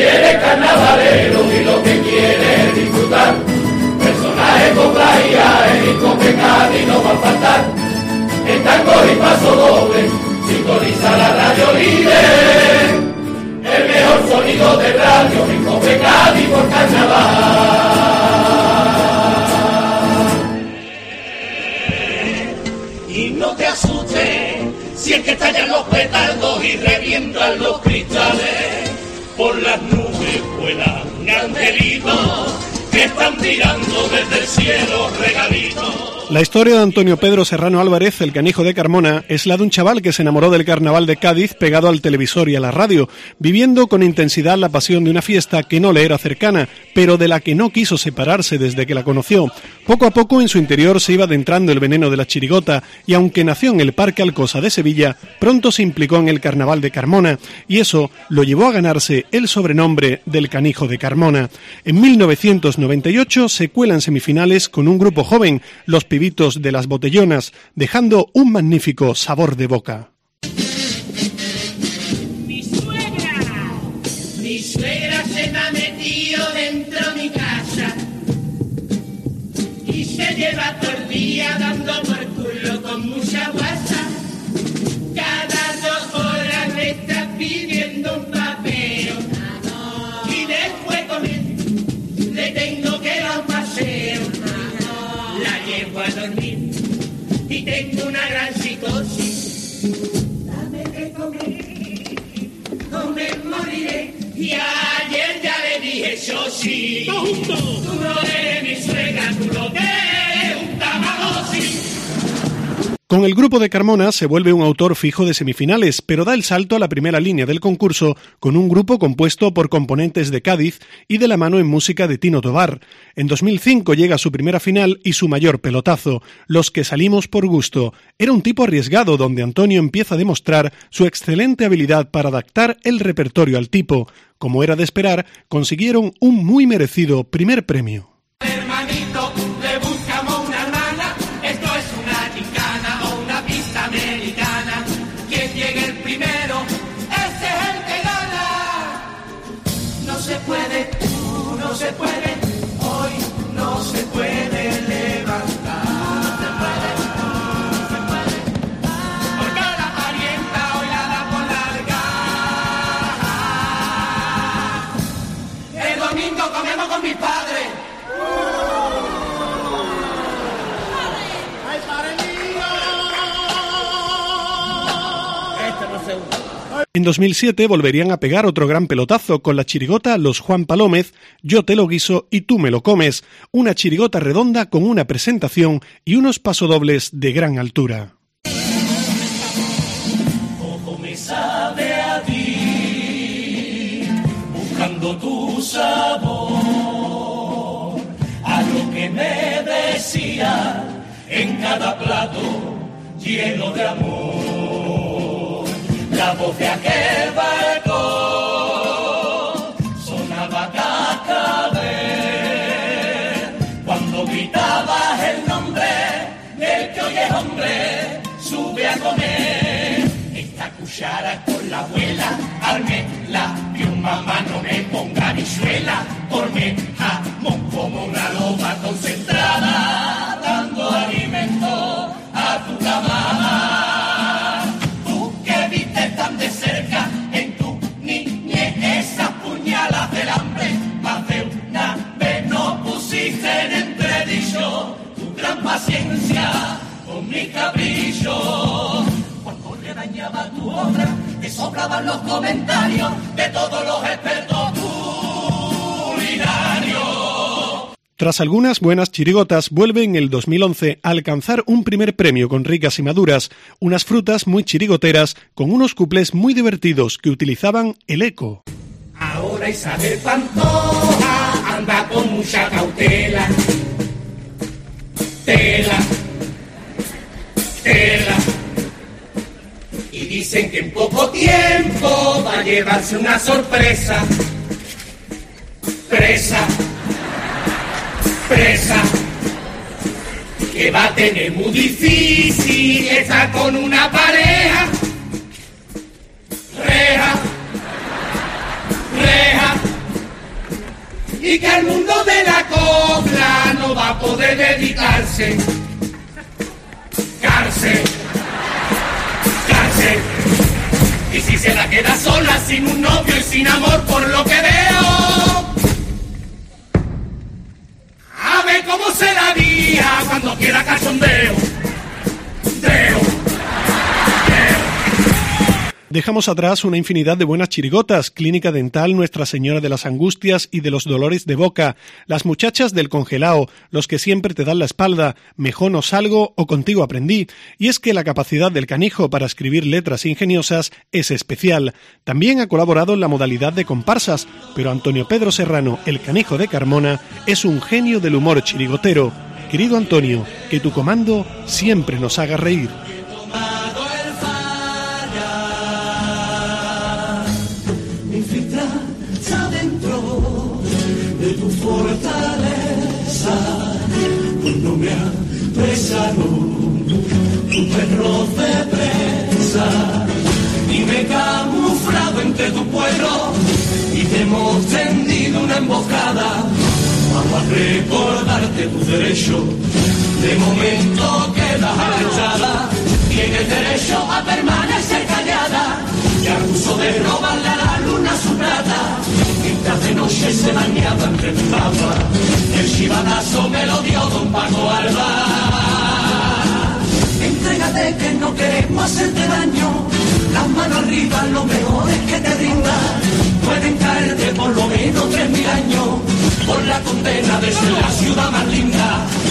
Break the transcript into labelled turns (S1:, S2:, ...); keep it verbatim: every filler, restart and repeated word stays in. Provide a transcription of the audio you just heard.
S1: eres carnavalero y lo que quieres es disfrutar, personajes con bahía, el discote Cádiz no va a faltar, en tango y paso doble, sintoniza la radio líder, el mejor sonido de radio, discote Cádiz por carnaval.
S2: Y no te asustes, si es que estallan los petardos y revientan los cristales, por las nubes vuelan angelitos que están tirando desde el cielo regalitos.
S3: La historia de Antonio Pedro Serrano Álvarez, el canijo de Carmona, es la de un chaval que se enamoró del carnaval de Cádiz pegado al televisor y a la radio, viviendo con intensidad la pasión de una fiesta que no le era cercana, pero de la que no quiso separarse desde que la conoció. Poco a poco en su interior se iba adentrando el veneno de la chirigota y aunque nació en el Parque Alcosa de Sevilla, pronto se implicó en el carnaval de Carmona y eso lo llevó a ganarse el sobrenombre del canijo de Carmona. En mil novecientos noventa y ocho se cuela en semifinales con un grupo joven, los Pibitos de las Botellonas, dejando un magnífico sabor de boca.
S4: Mi suegra, mi suegra se me ha metido dentro de mi casa y se lleva todo el día dando por culo con mucha guasa. Cada dos horas me está pidiendo un papeo y después con él le tengo que dar un paseo. La llevo a dormir y tengo una gran psicosis. Dame de comer, comer moriré. Y ayer ya le dije yo sí. Tú no eres mi suegra, tú no eres un tamagotchi.
S3: Con el grupo de Carmona se vuelve un autor fijo de semifinales, pero da el salto a la primera línea del concurso con un grupo compuesto por componentes de Cádiz y de la mano en música de Tino Tobar. En dos mil cinco llega a su primera final y su mayor pelotazo, Los que salimos por gusto. Era un tipo arriesgado donde Antonio empieza a demostrar su excelente habilidad para adaptar el repertorio al tipo. Como era de esperar, consiguieron un muy merecido primer premio.
S4: Hermanito, le buscamos una hermana. Esto es una gincana o una pista americana. Quien llegue el primero, ese es el que gana. No se puede, tú no se puede, hoy no se puede levantar. No se puede, no se puede, porque la parienta hoy la da por larga. El domingo comemos con mis padres.
S3: En dos mil siete volverían a pegar otro gran pelotazo con la chirigota Los Juan Palómez, Yo te lo guiso y tú me lo comes, una chirigota redonda con una presentación y unos pasodobles de gran altura.
S2: Todo me sabe a ti, buscando tu sabor, a lo que me decía en cada plato lleno de amor. La voz de aquel balcón sonaba cascabel cuando gritabas el nombre del que hoy es hombre, sube a comer. Esta cuchara es por la abuela, armela, y un mamá no me ponga bichuela, ponme jamón como una loba concentrada, dando alimento a tu camada. Tan de cerca en tu niñez esas puñalas del hambre, más de una vez no pusiste en entredicho tu gran paciencia con mi capricho. Cuando le dañaba tu obra, te sobraban los comentarios de todos los expertos culinarios.
S3: Tras algunas buenas chirigotas, vuelve en el dos mil once a alcanzar un primer premio con Ricas y Maduras, unas frutas muy chirigoteras con unos cuplés muy divertidos que utilizaban el eco.
S4: Ahora Isabel Pantoja anda con mucha cautela. Tela, tela. Y dicen que en poco tiempo va a llevarse una sorpresa. Presa. Presa, que va a tener muy difícil estar con una pareja. Reja, reja, y que al mundo de la copla no va a poder dedicarse. Cárcel, cárcel. Y si se la queda sola, sin un novio y sin amor, por lo que veo, a ver cómo se la haría cuando quiera cachondeo. Deo.
S3: Dejamos atrás una infinidad de buenas chirigotas, Clínica Dental, Nuestra Señora de las Angustias y de los Dolores de Boca, Las Muchachas del Congelao, Los que siempre te dan la espalda, Mejor no salgo o Contigo aprendí. Y es que la capacidad del canijo para escribir letras ingeniosas es especial. También ha colaborado en la modalidad de comparsas, pero Antonio Pedro Serrano, el Canijo de Carmona, es un genio del humor chirigotero. Querido Antonio, que tu comando siempre nos haga reír.
S2: Fortaleza, cuando me apresaron tu perro de presa y me he camuflado entre tu pueblo y te hemos tendido una emboscada. Vamos a recordarte tu derecho, de momento quedas arrechada, tienes derecho a permanecer callada, te acuso de robarle a la luna su plata. De noche se bañaba entre tu cama, el chivatazo me lo dio don Paco Alba. Entrégate que no queremos hacerte daño, las manos arriba, lo mejor es que te rindas. Pueden caerte por lo menos tres mil años, por la condena de ser la ciudad más linda.